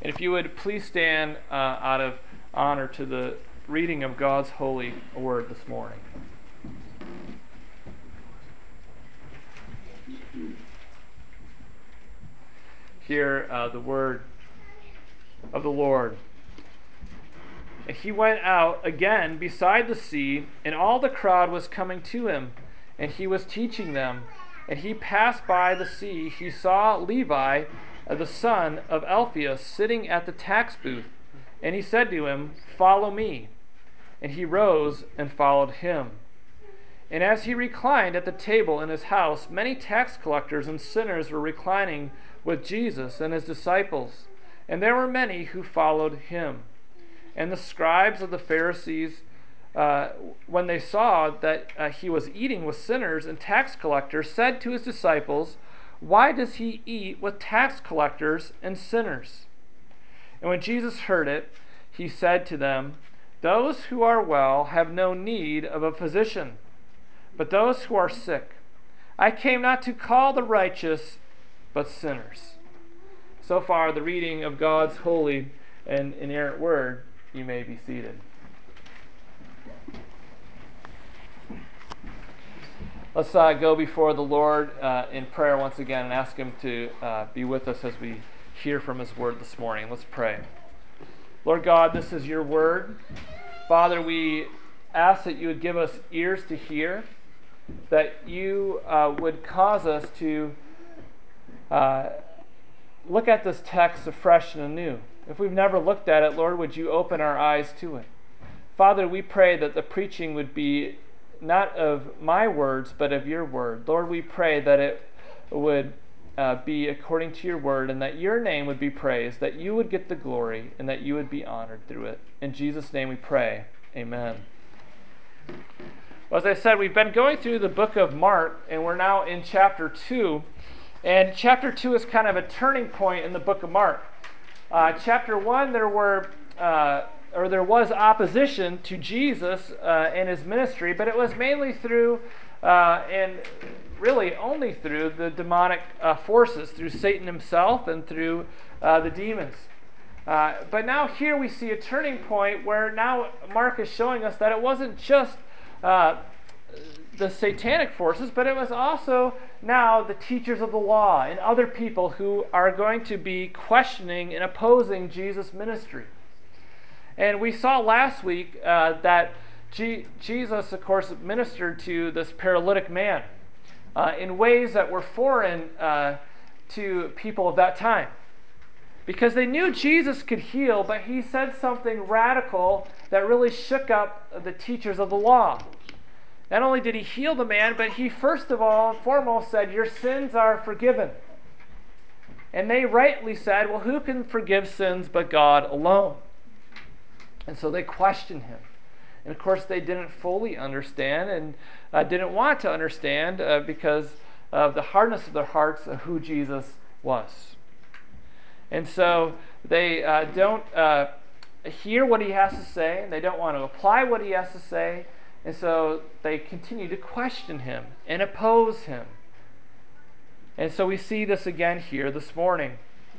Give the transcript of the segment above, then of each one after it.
And if you would please stand out of honor to the reading of God's holy word this morning. Hear the word of the Lord. And he went out again beside the sea, and all the crowd was coming to him, and he was teaching them. And he passed by the sea. He saw Levi, the son of Alphaeus, sitting at the tax booth. And he said to him, "Follow me." And he rose and followed him. And as he reclined at the table in his house, many tax collectors and sinners were reclining with Jesus and his disciples. And there were many who followed him. And the scribes of the Pharisees, when they saw that he was eating with sinners and tax collectors, said to his disciples, "Why does he eat with tax collectors and sinners?" And when Jesus heard it, he said to them, "Those who are well have no need of a physician, but those who are sick. I came not to call the righteous, but sinners." So far, the reading of God's holy and inerrant word. You may be seated. Let's go before the Lord in prayer once again and ask him to be with us as we hear from his word this morning. Let's pray. Lord God, this is your word. Father, we ask that you would give us ears to hear, that you would cause us to look at this text afresh and anew. If we've never looked at it, Lord, would you open our eyes to it? Father, we pray that the preaching would be not of my words, but of your word. Lord, we pray that it would be according to your word, and that your name would be praised, that you would get the glory, and that you would be honored through it. In Jesus' name we pray. Amen. Well, as I said, we've been going through the book of Mark, and we're now in chapter 2. And chapter 2 is kind of a turning point in the book of Mark. Chapter 1, there was opposition to Jesus and his ministry, but it was mainly through, and really only through, the demonic forces, through Satan himself and through the demons. But now here we see a turning point where now Mark is showing us that it wasn't just the satanic forces, but it was also now the teachers of the law and other people who are going to be questioning and opposing Jesus' ministry. And we saw last week that Jesus, of course, ministered to this paralytic man in ways that were foreign to people of that time. Because they knew Jesus could heal, but he said something radical that really shook up the teachers of the law. Not only did he heal the man, but he first of all and foremost said, "Your sins are forgiven." And they rightly said, "Well, who can forgive sins but God alone?" And so they questioned him. And of course, they didn't fully understand and didn't want to understand because of the hardness of their hearts of who Jesus was. And so they don't hear what he has to say, and they don't want to apply what he has to say. And so they continue to question him and oppose him. And so we see this again here this morning.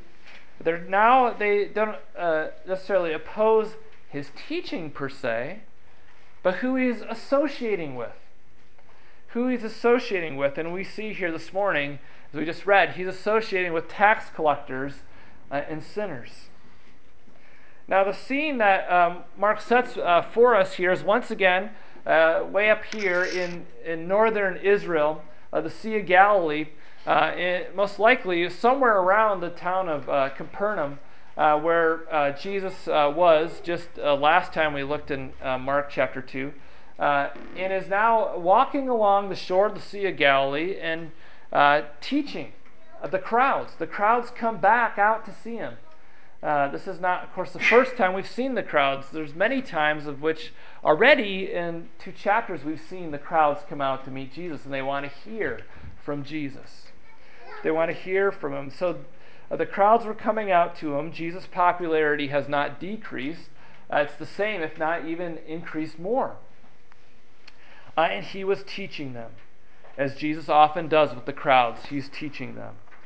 They don't necessarily oppose his teaching per se, but who he's associating with. Who he's associating with. And we see here this morning, as we just read, he's associating with tax collectors and sinners. Now the scene that Mark sets for us here is once again way up here in northern Israel, the Sea of Galilee, most likely somewhere around the town of Capernaum, where Jesus was just last time we looked in Mark chapter 2, and is now walking along the shore of the Sea of Galilee and teaching the crowds. The crowds come back out to see him. This is not, of course, the first time we've seen the crowds. There's many times of which already in 2 chapters we've seen the crowds come out to meet Jesus, and they want to hear from Jesus. They want to hear from him. So the crowds were coming out to him. Jesus' popularity has not decreased. It's the same, if not even increased more. And he was teaching them, as Jesus often does with the crowds. He's teaching them.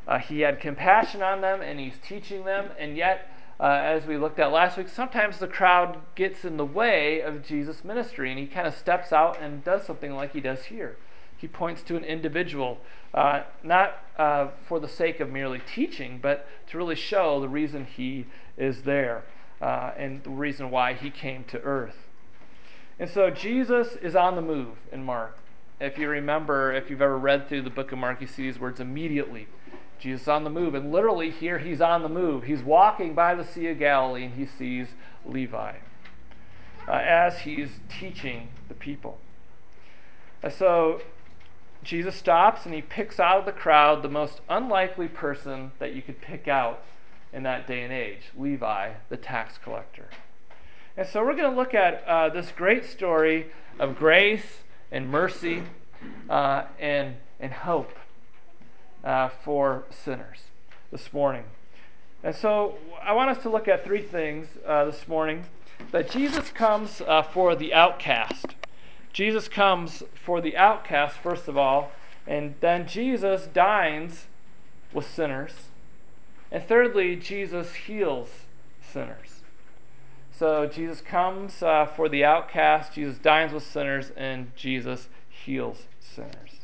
he had compassion on them, and he's teaching them, and yet, as we looked at last week, sometimes the crowd gets in the way of Jesus' ministry, and he kind of steps out and does something like he does here. He points to an individual, not for the sake of merely teaching, but to really show the reason he is there and the reason why he came to earth. And so Jesus is on the move in Mark. If you remember, if you've ever read through the book of Mark, you see these words immediately. Jesus is on the move. And literally here, he's on the move. He's walking by the Sea of Galilee, and he sees Levi as he's teaching the people. So Jesus stops, and he picks out of the crowd the most unlikely person that you could pick out in that day and age, Levi, the tax collector. And so we're going to look at this great story of grace and mercy and hope for sinners this morning. And so I want us to look at three things this morning. That Jesus comes for the outcast. Jesus comes for the outcast, first of all, and then Jesus dines with sinners. And thirdly, Jesus heals sinners. So Jesus comes for the outcast, Jesus dines with sinners, and Jesus heals sinners.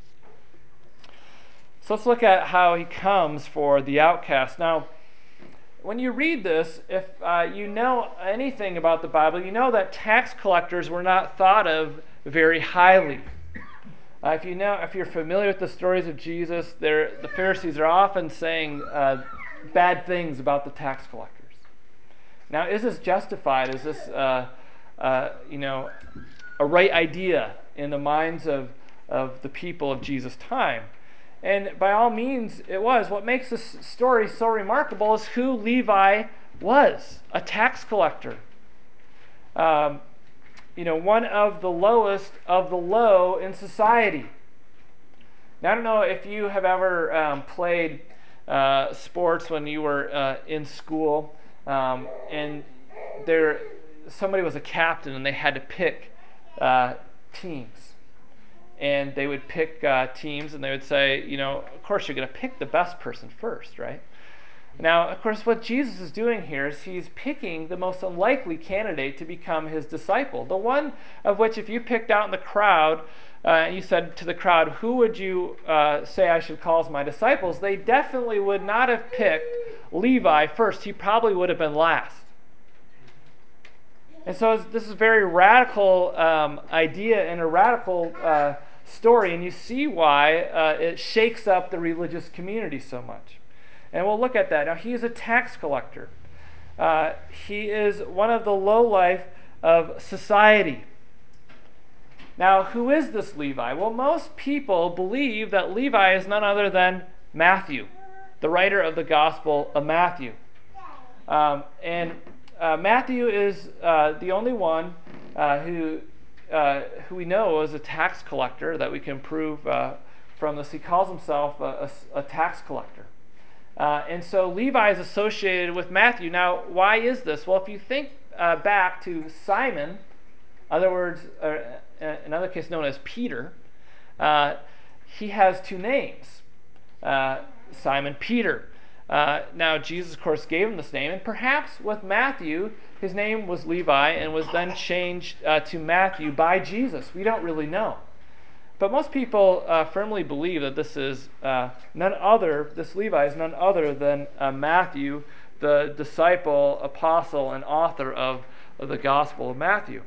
So let's look at how he comes for the outcast. Now, when you read this, if you know anything about the Bible, you know that tax collectors were not thought of very highly. If you're familiar with the stories of Jesus, the Pharisees are often saying bad things about the tax collectors. Now, is this justified? Is this a right idea in the minds of the people of Jesus' time? And by all means, it was. What makes this story so remarkable is who Levi was, a tax collector. One of the lowest of the low in society. Now, I don't know if you have ever played sports when you were in school, and somebody was a captain and they had to pick teams. And they would pick teams, and they would say, of course you're going to pick the best person first, right? Now, of course, what Jesus is doing here is he's picking the most unlikely candidate to become his disciple. The one of which, if you picked out in the crowd, and you said to the crowd, who would you say I should call as my disciples? They definitely would not have picked Levi first. He probably would have been last. And so this is a very radical idea and a radical story, and you see why it shakes up the religious community so much. And we'll look at that. Now, he is a tax collector. He is one of the lowlife of society. Now, who is this Levi? Well, most people believe that Levi is none other than Matthew, the writer of the Gospel of Matthew. Matthew is the only one who we know is a tax collector that we can prove from this. He calls himself a tax collector. And so Levi is associated with Matthew. Now, why is this? Well, if you think back to Simon, in other words, another case known as Peter, he has two names, Simon Peter. Now, Jesus, of course, gave him this name, and perhaps with Matthew, his name was Levi and was then changed to Matthew by Jesus. We don't really know. But most people firmly believe that this Levi is none other than Matthew, the disciple, apostle, and author of the Gospel of Matthew.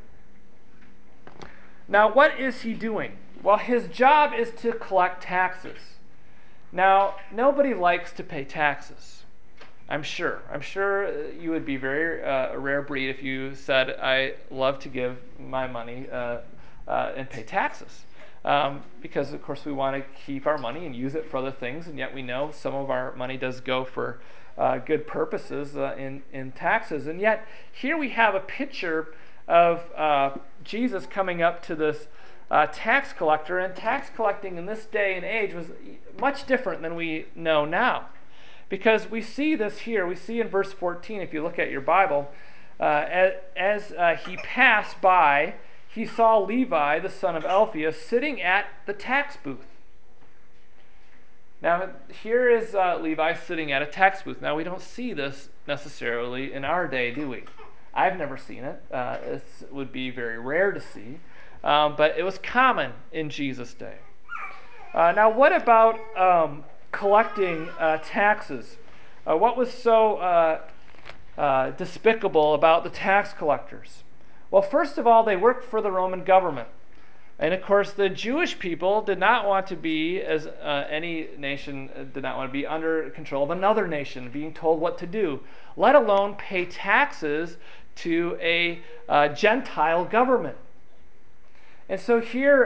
Now, what is he doing? Well, his job is to collect taxes. Now, nobody likes to pay taxes, I'm sure. I'm sure you would be a rare breed if you said, I love to give my money and pay taxes. Because, of course, we want to keep our money and use it for other things, and yet we know some of our money does go for good purposes in taxes. And yet, here we have a picture of Jesus coming up to this tax collector, and tax collecting in this day and age was much different than we know now. Because we see this here, we see in verse 14, if you look at your Bible, as he passed by, he saw Levi, the son of Alphaeus, sitting at the tax booth. Now, here is Levi sitting at a tax booth. Now, we don't see this necessarily in our day, do we? I've never seen it. It would be very rare to see, but it was common in Jesus' day. Now, what about collecting taxes? What was so despicable about the tax collectors? Well, first of all, they worked for the Roman government. And of course, the Jewish people did not want to be, as any nation did not want to be, under control of another nation, being told what to do, let alone pay taxes to a Gentile government. And so here,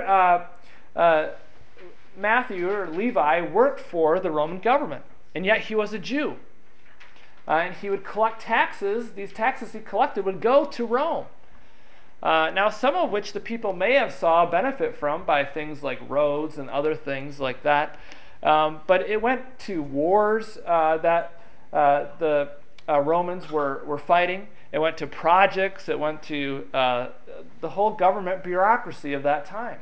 Matthew, or Levi, worked for the Roman government, and yet he was a Jew. And he would collect taxes. These taxes he collected would go to Rome. Now, some of which the people may have saw benefit from by things like roads and other things like that. But it went to wars that the Romans were fighting. It went to projects. It went to the whole government bureaucracy of that time.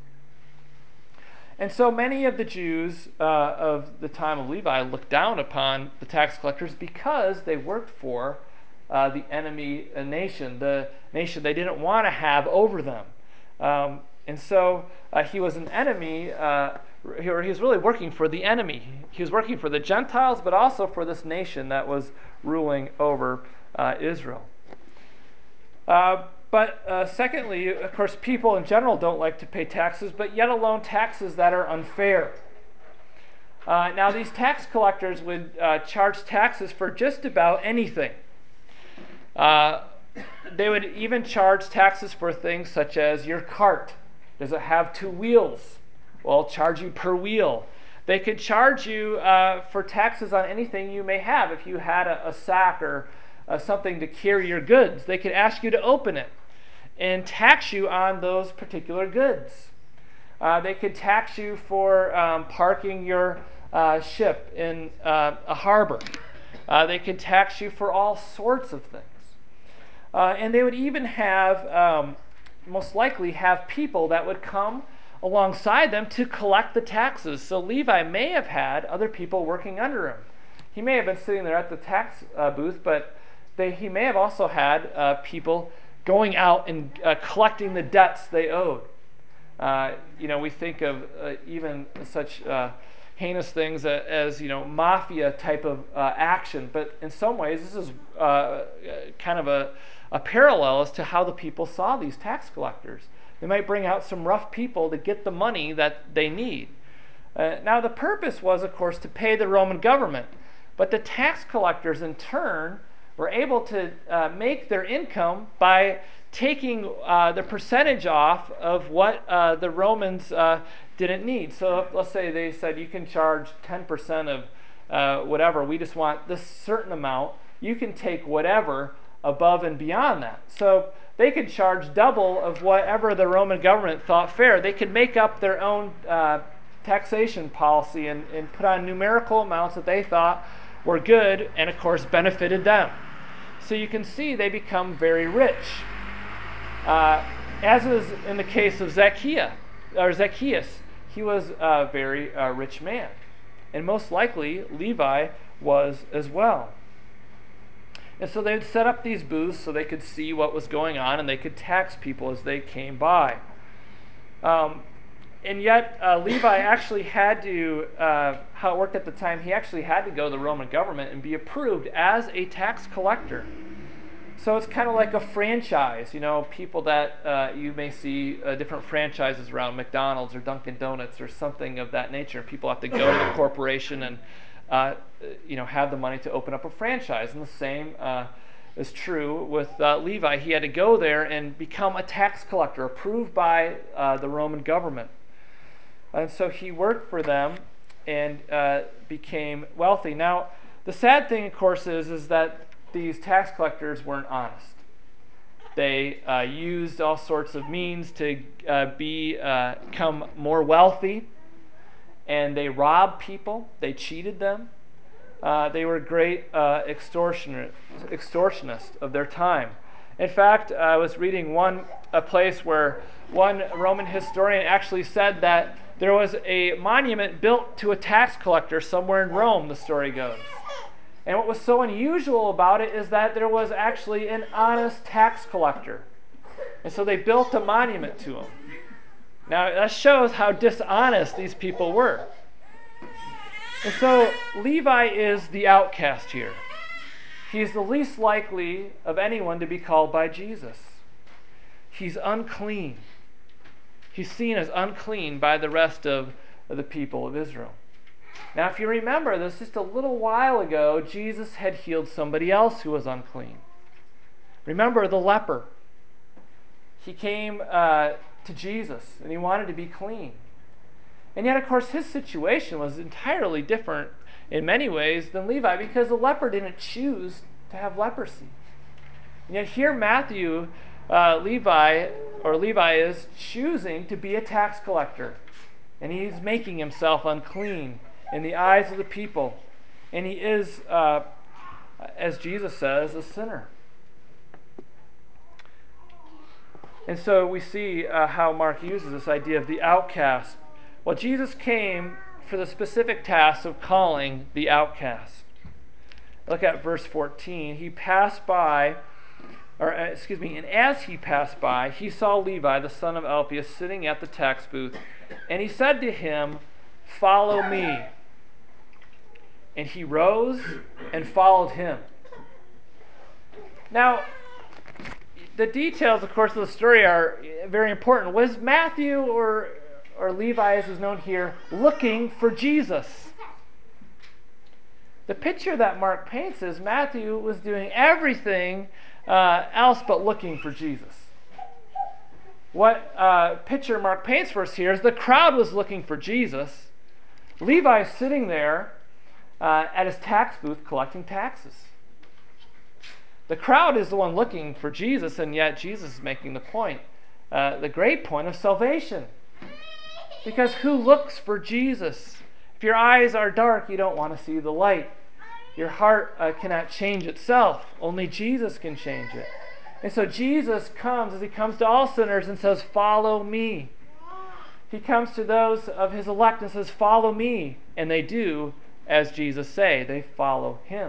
And so many of the Jews of the time of Levi looked down upon the tax collectors because they worked for the enemy nation, the nation they didn't want to have over them. And so he was an enemy, he was really working for the enemy. He was working for the Gentiles, but also for this nation that was ruling over Israel. But secondly, of course, people in general don't like to pay taxes, but yet alone taxes that are unfair. Now, these tax collectors would charge taxes for just about anything. They would even charge taxes for things such as your cart. Does it have 2 wheels? Well, I'll charge you per wheel. They could charge you for taxes on anything you may have. If you had a sack or something to carry your goods, they could ask you to open it and tax you on those particular goods. They could tax you for parking your ship in a harbor. They could tax you for all sorts of things. And they would even have, most likely, have people that would come alongside them to collect the taxes. So Levi may have had other people working under him. He may have been sitting there at the tax booth, but he may have also had people going out and collecting the debts they owed. We think of even such heinous things as mafia type of action, but in some ways this is kind of a parallel as to how the people saw these tax collectors. They might bring out some rough people to get the money that they need. Now, the purpose was, of course, to pay the Roman government, but the tax collectors, in turn, were able to make their income by taking the percentage off of what the Romans didn't need. So let's say they said you can charge 10% of whatever, we just want this certain amount, you can take whatever above and beyond that. So they could charge double of whatever the Roman government thought fair. They could make up their own taxation policy and put on numerical amounts that they thought were good and, of course, benefited them. So you can see they become very rich. As is in the case of Zacchaeus, he was a very rich man. And most likely, Levi was as well. And so they would set up these booths so they could see what was going on and they could tax people as they came by. And yet, Levi actually had to, how it worked at the time, he actually had to go to the Roman government and be approved as a tax collector. So it's kind of like a franchise, people that you may see different franchises around, McDonald's or Dunkin' Donuts or something of that nature. People have to go to the corporation and have the money to open up a franchise. And the same is true with Levi. He had to go there and become a tax collector approved by the Roman government. And so he worked for them and became wealthy. Now, the sad thing, of course, is that these tax collectors weren't honest. They used all sorts of means to become more wealthy, and they robbed people. They cheated them. They were great extortionists of their time. In fact, I was reading a place where one Roman historian actually said that There was a monument built to a tax collector somewhere in Rome, the story goes. And what was so unusual about it is that there was actually an honest tax collector. And so they built a monument to him. Now, that shows how dishonest these people were. And so Levi is the outcast here. He's the least likely of anyone to be called by Jesus. He's unclean. He's seen as unclean by the rest of the people of Israel. Now, if you remember this, just a little while ago, Jesus had healed somebody else who was unclean. Remember the leper. He came to Jesus, and he wanted to be clean. And yet, of course, his situation was entirely different in many ways than Levi, because the leper didn't choose to have leprosy. And yet here Levi is choosing to be a tax collector. And he's making himself unclean in the eyes of the people. And he is, as Jesus says, a sinner. And so we see how Mark uses this idea of the outcast. Well, Jesus came for the specific task of calling the outcast. Look at verse 14. And as he passed by, he saw Levi, the son of Alphaeus, sitting at the tax booth. And he said to him, "Follow me." And he rose and followed him. Now, the details, of course, of the story are very important. Was Matthew or Levi, as is known here, looking for Jesus? The picture that Mark paints is Matthew was doing everything else but looking for Jesus. What picture Mark paints for us here is the crowd was looking for Jesus. Levi is sitting there at his tax booth collecting taxes. The crowd is the one looking for Jesus, and yet Jesus is making the point, the great point of salvation. Because who looks for Jesus? If your eyes are dark, you don't want to see the light. Your heart cannot change itself. Only Jesus can change it. And so Jesus comes, as he comes to all sinners, and says, "Follow me." He comes to those of his elect and says, "Follow me." And they do as Jesus say. They follow him.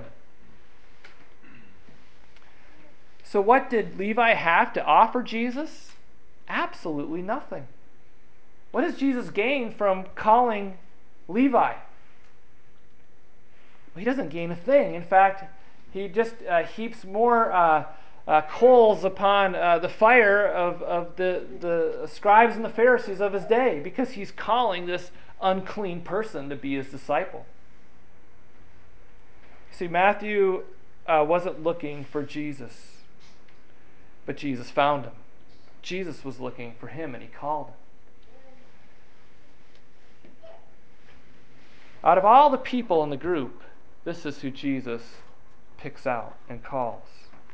So what did Levi have to offer Jesus? Absolutely nothing. What does Jesus gain from calling Levi? Well, he doesn't gain a thing. In fact, he just heaps more coals upon the fire of the scribes and the Pharisees of his day, because he's calling this unclean person to be his disciple. See, Matthew wasn't looking for Jesus, but Jesus found him. Jesus was looking for him, and he called him. Out of all the people in the group, this is who Jesus picks out and calls.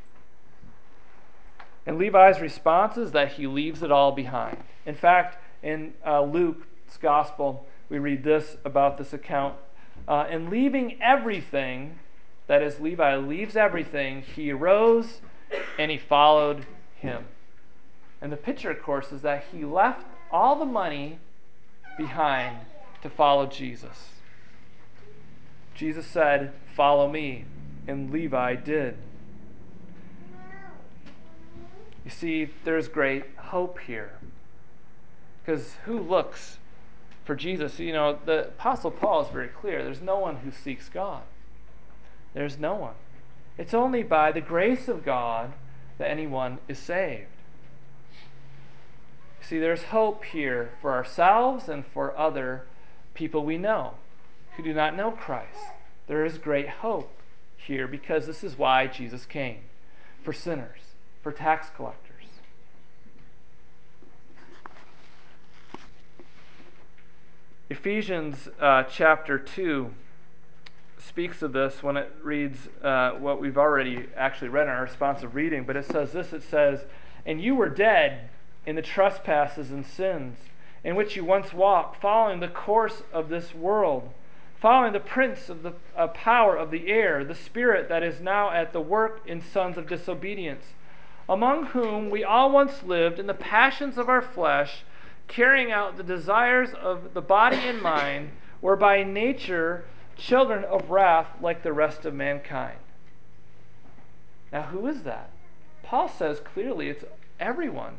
And Levi's response is that he leaves it all behind. In fact, in Luke's gospel, we read this about this account. In leaving everything, that is, Levi leaves everything, he arose and he followed him. And the picture, of course, is that he left all the money behind to follow Jesus. Jesus said, "Follow me," and Levi did. You see, there's great hope here. Because who looks for Jesus? You know, the Apostle Paul is very clear. There's no one who seeks God. There's no one. It's only by the grace of God that anyone is saved. See, there's hope here for ourselves and for other people we know who do not know Christ. There is great hope here, because this is why Jesus came, for sinners, for tax collectors. Ephesians chapter 2 speaks of this when it reads what we've already actually read in our responsive reading, but it says this, it says, "And you were dead in the trespasses and sins, in which you once walked, following the course of this world, following the prince of the power of the air, the spirit that is now at the work in sons of disobedience, among whom we all once lived in the passions of our flesh, carrying out the desires of the body and mind, were by nature children of wrath like the rest of mankind. Now, who is that? Paul says clearly it's everyone.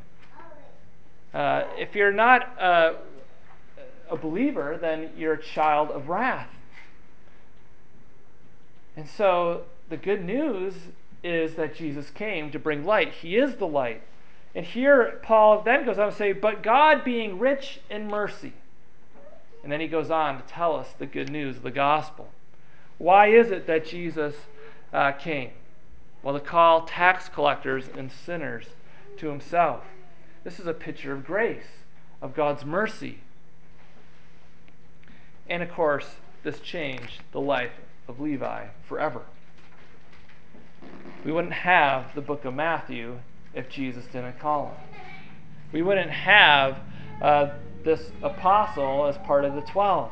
If you're not a believer, then you're a child of wrath. And so the good news is that Jesus came to bring light. He is the light. And here Paul then goes on to say, but God being rich in mercy. And then he goes on to tell us the good news of the gospel. Why is it that Jesus came? Well, to call tax collectors and sinners to himself. This is a picture of grace, of God's mercy. And of course, this changed the life of Levi forever. We wouldn't have the book of Matthew if Jesus didn't call him. We wouldn't have this apostle as part of the 12.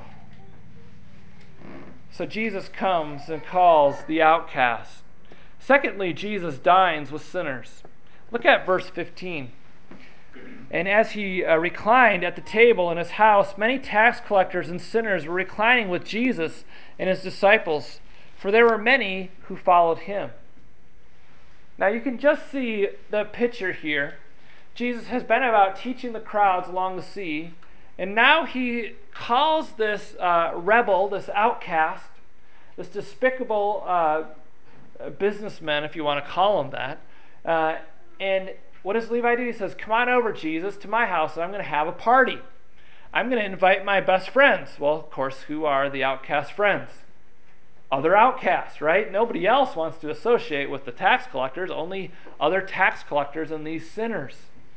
So Jesus comes and calls the outcast. Secondly, Jesus dines with sinners. Look at verse 15. And as he reclined at the table in his house, many tax collectors and sinners were reclining with Jesus and his disciples, for there were many who followed him. Now you can just see the picture here. Jesus has been about teaching the crowds along the sea, and now he calls this rebel, this outcast, this despicable businessman, if you want to call him that. And what does Levi do? He says, come on over, Jesus, to my house, and I'm going to have a party. I'm going to invite my best friends. Well, of course, who are the outcast friends? Other outcasts, right? Nobody else wants to associate with the tax collectors, only other tax collectors and these sinners.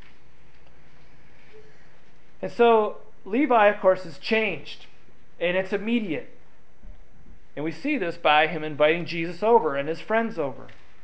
And so Levi, of course, is changed, and it's immediate. And we see this by him inviting Jesus over and his friends over.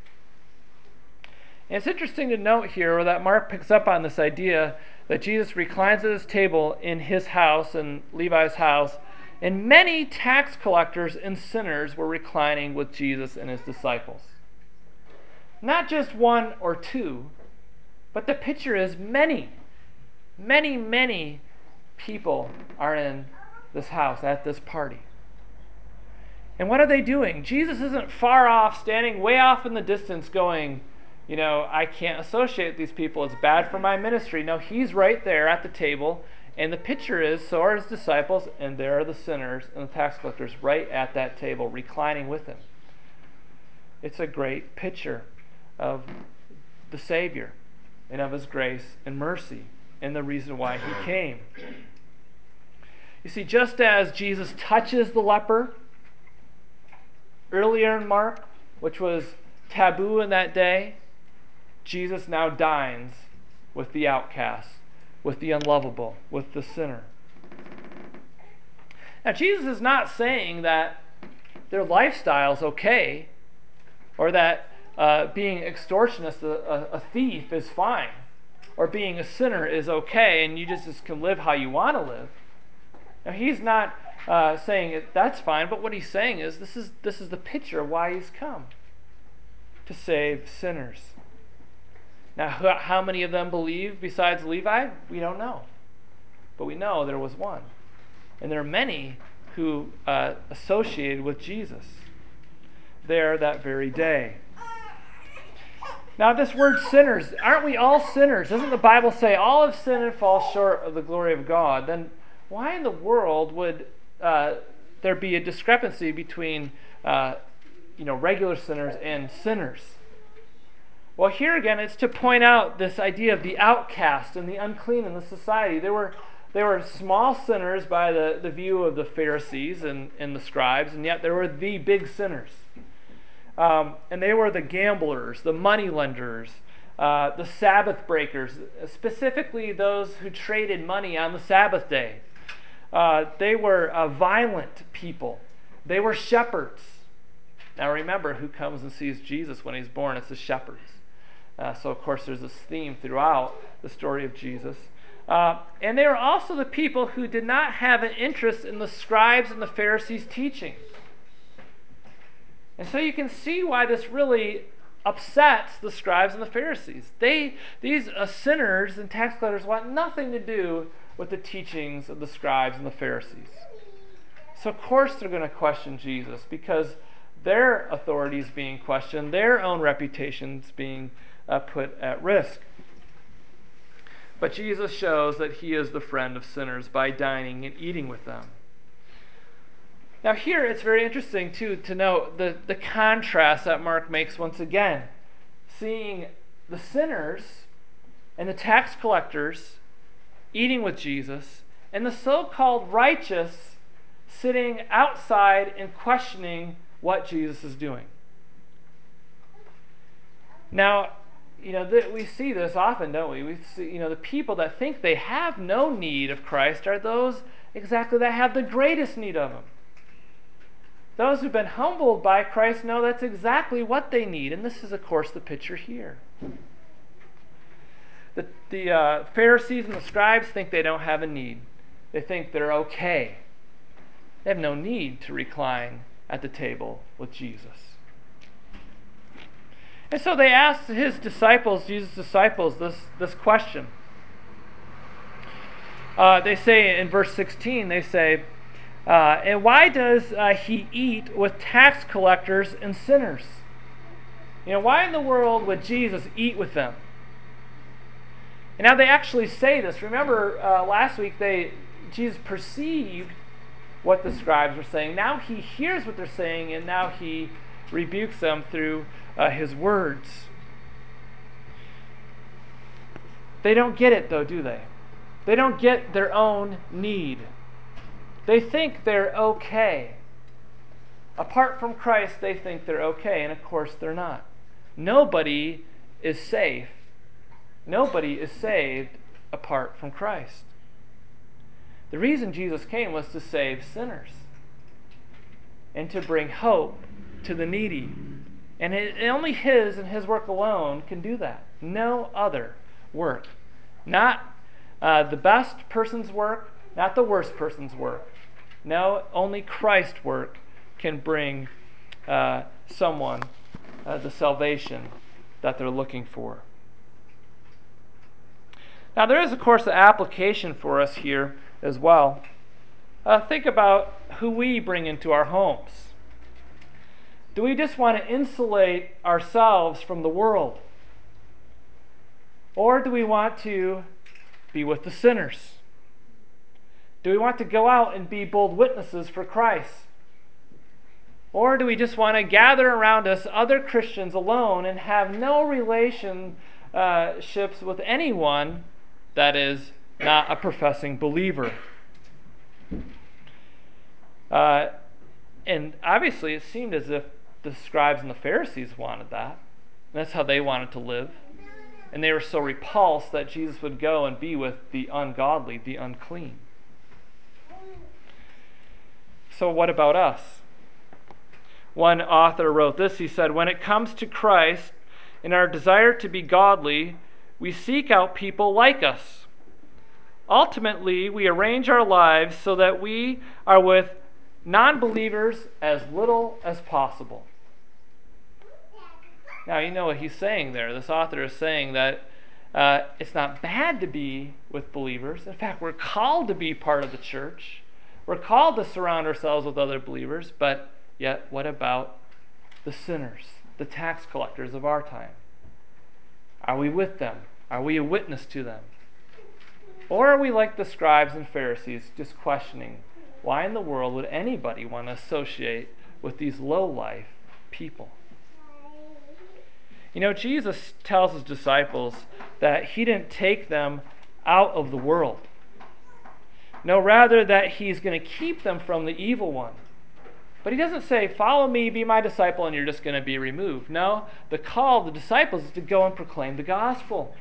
And it's interesting to note here that Mark picks up on this idea that Jesus reclines at his table in his house, in Levi's house, and many tax collectors and sinners were reclining with Jesus and his disciples. Not just one or two, but the picture is many. Many, many people are in this house at this party. And what are they doing? Jesus isn't far off, standing way off in the distance going, I can't associate with these people. It's bad for my ministry. No, he's right there at the table. And the picture is, so are his disciples, and there are the sinners and the tax collectors right at that table, reclining with him. It's a great picture of the Savior and of his grace and mercy and the reason why he came. You see, just as Jesus touches the leper earlier in Mark, which was taboo in that day, Jesus now dines with the outcast, with the unlovable, with the sinner. Now, Jesus is not saying that their lifestyle is okay, or that being extortionist, a thief, is fine, or being a sinner is okay, and you just can live how you want to live. Now, he's not saying that's fine, but what he's saying is this is the picture of why he's come, to save sinners. Now, how many of them believe besides Levi? We don't know. But we know there was one. And there are many who associated with Jesus there that very day. Now, this word sinners, aren't we all sinners? Doesn't the Bible say all have sinned and fall short of the glory of God? Then why in the world would there be a discrepancy between regular sinners and sinners? Well, here again, it's to point out this idea of the outcast and the unclean in the society. They were small sinners by the view of the Pharisees and the scribes, and yet they were the big sinners. And they were the gamblers, the moneylenders, the Sabbath breakers, specifically those who traded money on the Sabbath day. They were violent people. They were shepherds. Now remember, who comes and sees Jesus when he's born? It's the shepherds. So, of course, there's this theme throughout the story of Jesus. And they were also the people who did not have an interest in the scribes and the Pharisees' teaching. And so you can see why this really upsets the scribes and the Pharisees. These sinners and tax collectors want nothing to do with the teachings of the scribes and the Pharisees. So of course they're going to question Jesus because their authority is being questioned, their own reputation's being put at risk. But Jesus shows that he is the friend of sinners by dining and eating with them. Now here it's very interesting too to note the contrast that Mark makes once again. Seeing the sinners and the tax collectors eating with Jesus and the so-called righteous sitting outside and questioning what Jesus is doing. Now, we see this often, don't we? We see, the people that think they have no need of Christ are those exactly that have the greatest need of him. Those who've been humbled by Christ know that's exactly what they need, and this is, of course, the picture here. The Pharisees and the scribes think they don't have a need. They think they're okay. They have no need to recline at the table with Jesus. And so they asked his disciples, Jesus' disciples, this question. They say in verse 16, they say, and why does he eat with tax collectors and sinners? Why in the world would Jesus eat with them? And now they actually say this. Remember last week Jesus perceived what the scribes were saying. Now he hears what they're saying, and now he rebukes them through his words. They don't get it, though, do they? They don't get their own need. They think they're okay. Apart from Christ, they think they're okay, and of course they're not. Nobody is safe. Nobody is saved apart from Christ. The reason Jesus came was to save sinners and to bring hope to the needy. And only his and his work alone can do that. No other work. Not the best person's work, not the worst person's work. No, only Christ's work can bring someone the salvation that they're looking for. Now there is, of course, an application for us here as well. Think about who we bring into our homes. Do we just want to insulate ourselves from the world? Or do we want to be with the sinners? Do we want to go out and be bold witnesses for Christ? Or do we just want to gather around us other Christians alone and have no relationships with anyone that is not a professing believer? And obviously it seemed as if the scribes and the Pharisees wanted that. That's how they wanted to live. And they were so repulsed that Jesus would go and be with the ungodly, the unclean. So what about us? One author wrote this. He said, when it comes to Christ, in our desire to be godly, we seek out people like us. Ultimately, we arrange our lives so that we are with non-believers as little as possible. Now, you know what he's saying there. This author is saying that it's not bad to be with believers. In fact, we're called to be part of the church. We're called to surround ourselves with other believers, but yet what about the sinners, the tax collectors of our time? Are we with them? Are we a witness to them? Or are we like the scribes and Pharisees, just questioning, why in the world would anybody want to associate with these low-life people? Jesus tells his disciples that he didn't take them out of the world. No, rather that he's going to keep them from the evil one. But he doesn't say, follow me, be my disciple, and you're just going to be removed. No, the call of the disciples is to go and proclaim the gospel.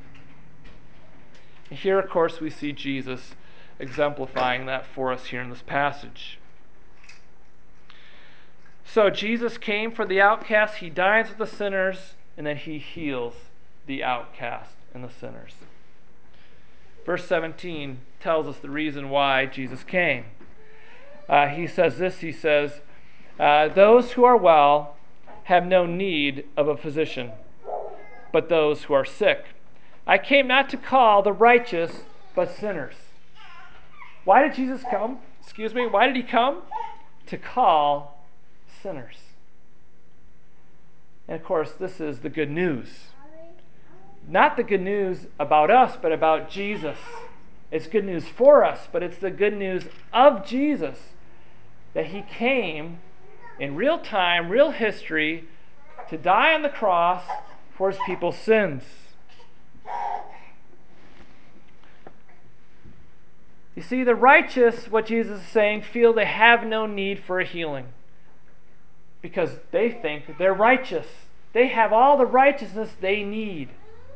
And here, of course, we see Jesus exemplifying that for us here in this passage. So Jesus came for the outcasts, he dines with the sinners, and then he heals the outcast and the sinners. Verse 17 tells us the reason why Jesus came. He says, those who are well have no need of a physician, but those who are sick. I came not to call the righteous, but sinners. Why did Jesus come? Why did he come? To call sinners. And of course, this is the good news. Not the good news about us, but about Jesus. It's good news for us, but it's the good news of Jesus. That he came in real time, real history, to die on the cross for his people's sins. You see, the righteous, what Jesus is saying, feel they have no need for a healing because they think they're righteous. They have all the righteousness they need.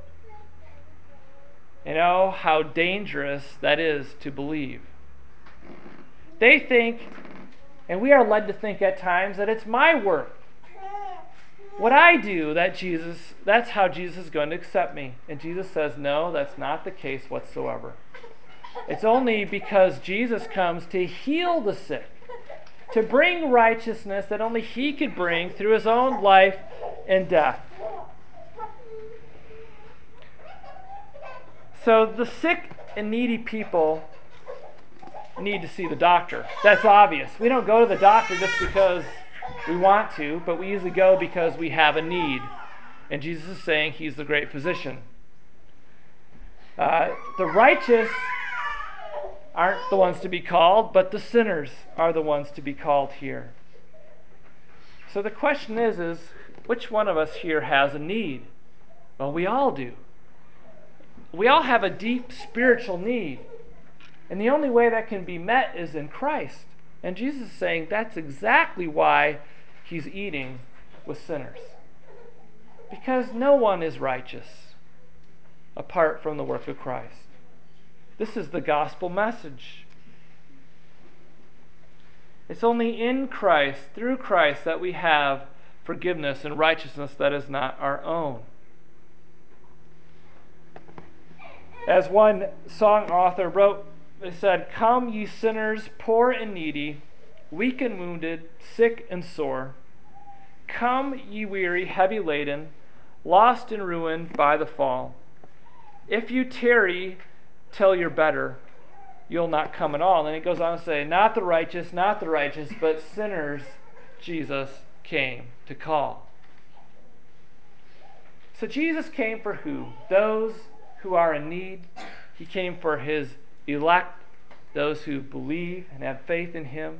You know how dangerous that is to believe. They think, and we are led to think at times, that it's my work. What I do, that's how Jesus is going to accept me. And Jesus says, no, that's not the case whatsoever. It's only because Jesus comes to heal the sick, to bring righteousness that only he could bring through his own life and death. So the sick and needy people need to see the doctor. That's obvious. We don't go to the doctor just because we want to, but we usually go because we have a need. And Jesus is saying he's the great physician. The righteous aren't the ones to be called, but the sinners are the ones to be called here. So the question is which one of us here has a need? Well, we all do. We all have a deep spiritual need. And the only way that can be met is in Christ. And Jesus is saying that's exactly why he's eating with sinners. Because no one is righteous apart from the work of Christ. This is the gospel message. It's only in Christ, through Christ, that we have forgiveness and righteousness that is not our own. As one song author wrote, they said, "Come, ye sinners, poor and needy, weak and wounded, sick and sore. Come, ye weary, heavy laden, lost and ruined by the fall. If you tarry till you're better, you'll not come at all." And he goes on to say, not the righteous, but sinners Jesus came to call. So Jesus came for who? Those who are in need. He came for his elect, those who believe and have faith in him.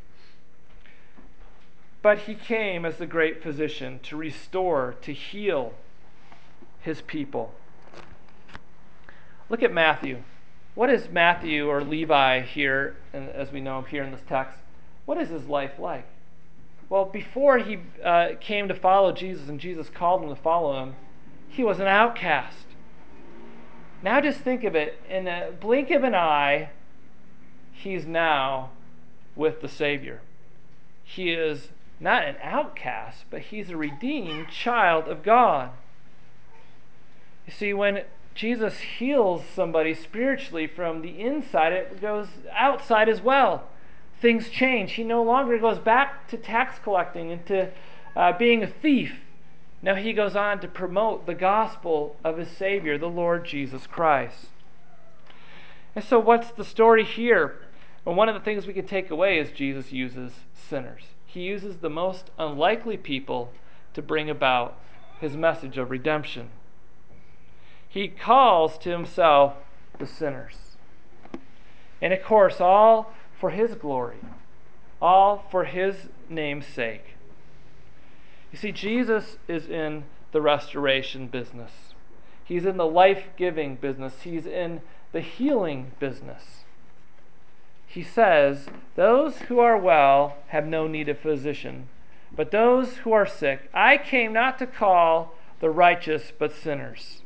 But he came as the great physician to restore, to heal his people. Look at Matthew. What is Matthew, or Levi here, as we know him here in this text, what is his life like? Well, before he came to follow Jesus and Jesus called him to follow him, he was an outcast. Now just think of it, in a blink of an eye, he's now with the Savior. He is not an outcast, but he's a redeemed child of God. You see, when Jesus heals somebody spiritually from the inside, it goes outside as well. Things change. He no longer goes back to tax collecting and to being a thief. Now he goes on to promote the gospel of his Savior, the Lord Jesus Christ. And so what's the story here? Well, one of the things we can take away is Jesus uses sinners. He uses the most unlikely people to bring about his message of redemption. He calls to himself the sinners. And of course, all for his glory, all for his name's sake. You see, Jesus is in the restoration business. He's in the life-giving business. He's in the healing business. He says, "Those who are well have no need of physician, but those who are sick, I came not to call the righteous, but sinners."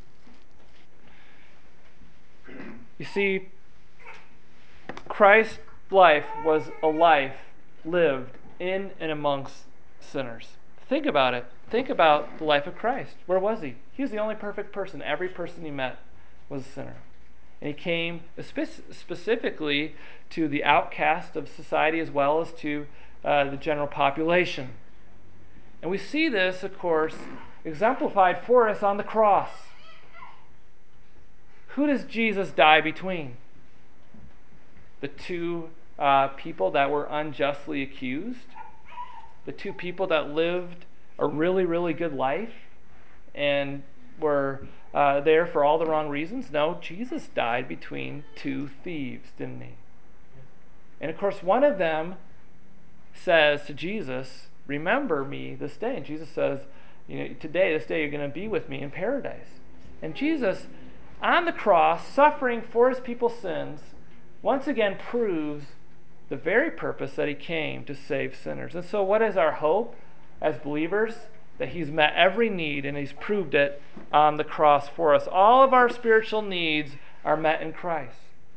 You see, Christ's life was a life lived in and amongst sinners. Think about it. Think about the life of Christ. Where was he? He was the only perfect person. Every person he met was a sinner. And he came specifically to the outcast of society as well as to the general population. And we see this, of course, exemplified for us on the cross. Who does Jesus die between? the two people that were unjustly accused, the two people that lived a really, really good life and were there for all the wrong reasons? No, Jesus died between two thieves, didn't he? And of course, one of them says to Jesus, remember me this day. And Jesus says, today, this day, you're going to be with me in paradise. And Jesus, on the cross, suffering for his people's sins, once again proves the very purpose that he came to save sinners. And so what is our hope as believers? That he's met every need and he's proved it on the cross for us. All of our spiritual needs are met in Christ.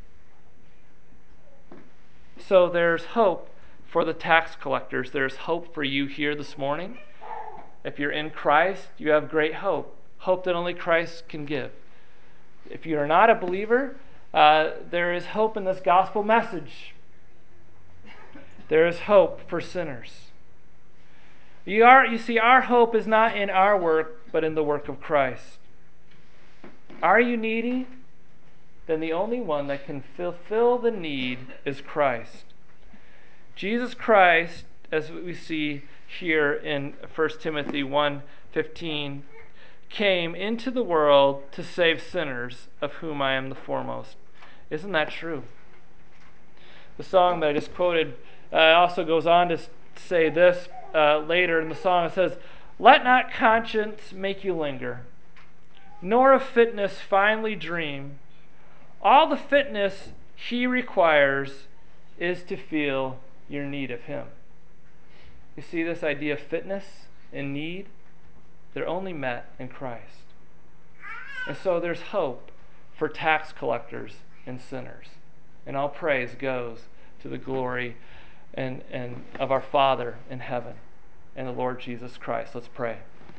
So there's hope for the tax collectors. There's hope for you here this morning. If you're in Christ, you have great hope. Hope that only Christ can give. If you're not a believer, there is hope in this gospel message. There is hope for sinners. You see, our hope is not in our work, but in the work of Christ. Are you needy? Then the only one that can fulfill the need is Christ. Jesus Christ, as we see here in 1 Timothy 1:15, came into the world to save sinners, of whom I am the foremost. Isn't that true? The song that I just quoted also goes on to say this later in the song. It says, let not conscience make you linger, nor of fitness finely dream. All the fitness he requires is to feel your need of him. You see this idea of fitness and need? They're only met in Christ. And so there's hope for tax collectors and sinners. And all praise goes to the glory and of our Father in heaven and the Lord Jesus Christ. Let's pray.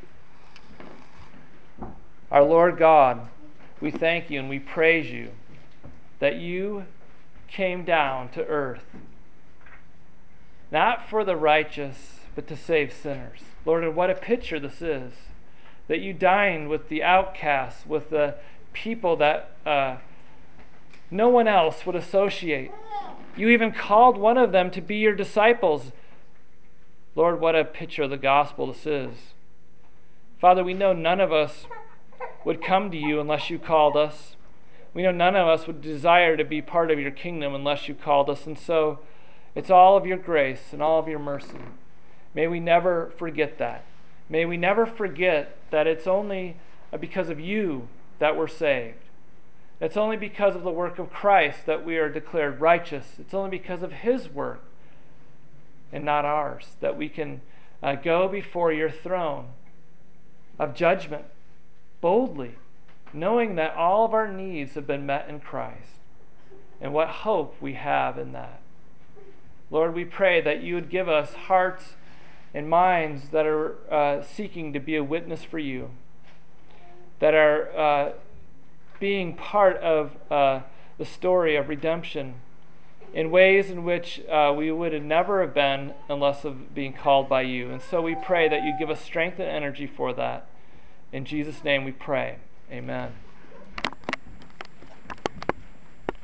Our Lord God, we thank you and we praise you that you came down to earth, not for the righteous, but to save sinners. Lord, what a picture this is, that you dined with the outcasts, with the people that no one else would associate. You even called one of them to be your disciples. Lord, what a picture of the gospel this is. Father, we know none of us would come to you unless you called us. We know none of us would desire to be part of your kingdom unless you called us. And so it's all of your grace and all of your mercy. May we never forget that. May we never forget that it's only because of you that we're saved. It's only because of the work of Christ that we are declared righteous. It's only because of his work and not ours that we can go before your throne of judgment boldly, knowing that all of our needs have been met in Christ. And what hope we have in that. Lord, we pray that you would give us hearts and minds that are seeking to be a witness for you, that are being part of the story of redemption in ways in which we would have never have been unless of being called by you. And so we pray that you give us strength and energy for that. In Jesus' name we pray. Amen.